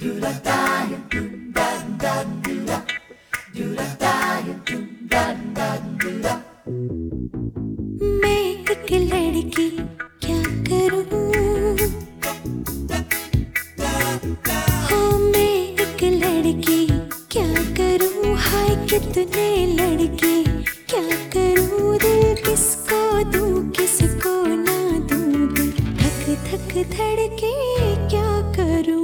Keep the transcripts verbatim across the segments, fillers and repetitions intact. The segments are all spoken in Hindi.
मैं एक लड़की क्या करूं, हो मैं एक लड़की क्या करूं, हाय कितने लड़के क्या करूं, दिल किसको दूं किसको ना दूं, दिल धक धक धड़के क्या करूं।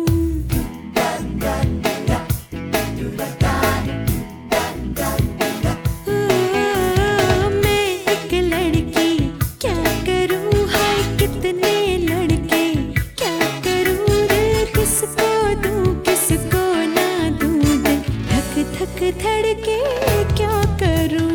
धड़के क्या करूं।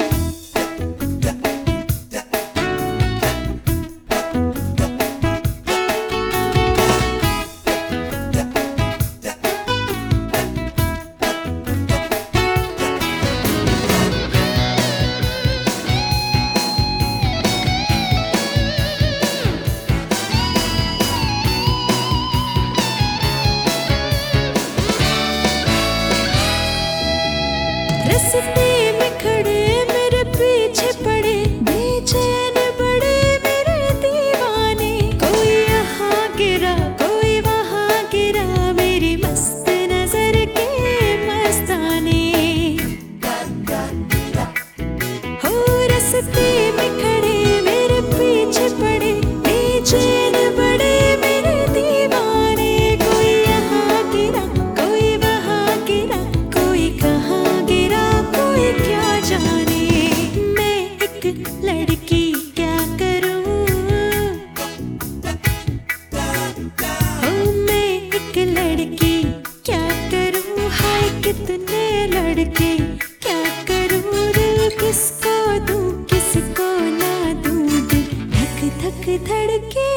रस्ते में खड़े मेरे पीछे पड़े, बेचैन बड़े मेरे दीवाने, कोई यहाँ गिरा कोई वहाँ गिरा, मेरी मस्त नजर के मस्ताने। हो रस्ते में खड़े मेरे पीछे पड़े, बेचैन बड़े मेरे दीवाने, कोई यहाँ गिरा कोई वहाँ गिरा, कोई कहाँ क्या जाने। मैं एक लड़की क्या करूं, हो मैं एक लड़की क्या करूं, हाय कितने लड़के क्या करूं, दिल किसको दूं किसको ना दूं, दिल धक धक धड़के